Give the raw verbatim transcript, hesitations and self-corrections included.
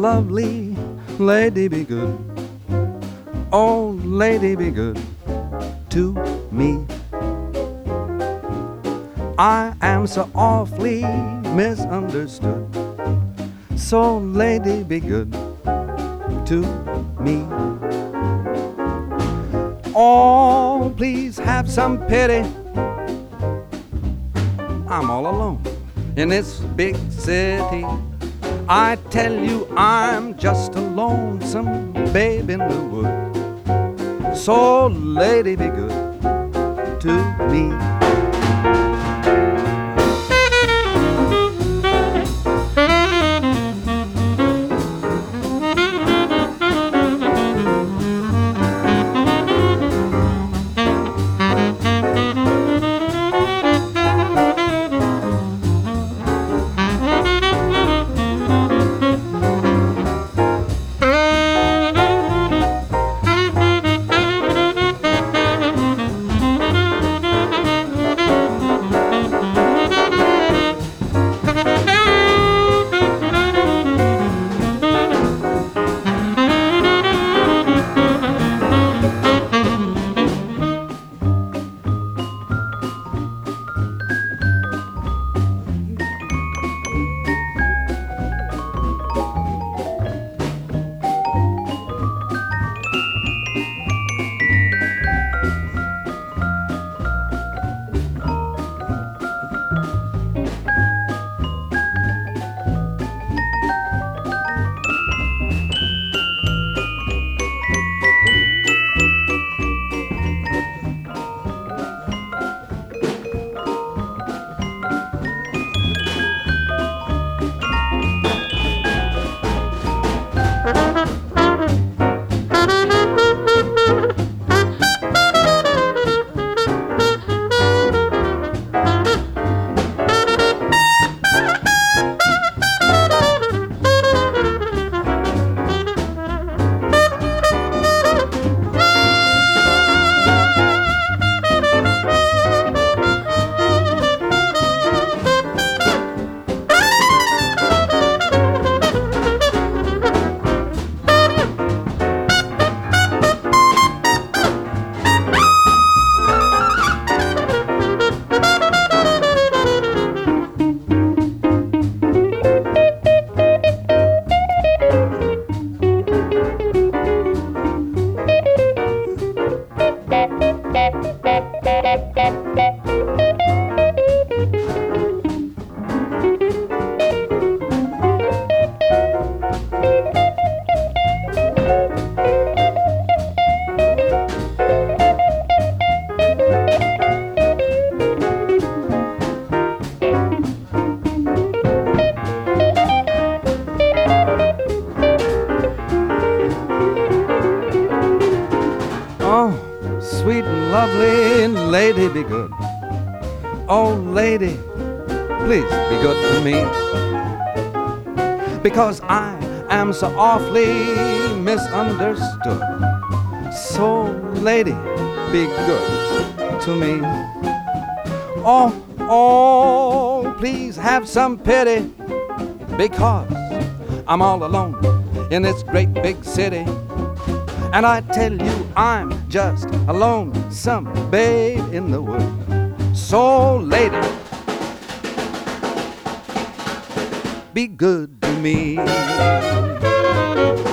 lovely, lady be good. Oh, lady be good to me. I am so awfully misunderstood. So lady be good to me. Oh, please have some pity. I'm all alone in this big city. I tell you I'm just a lonesome babe in the wood. So lady be good to me. Sweet and lovely lady be good. Oh lady, please be good to me, because I am so awfully misunderstood. So lady, be good to me. Oh, oh, please have some pity, because I'm all alone in this great big city. And I tell you I'm just a lonesome babe in the wood. So lady, be good to me.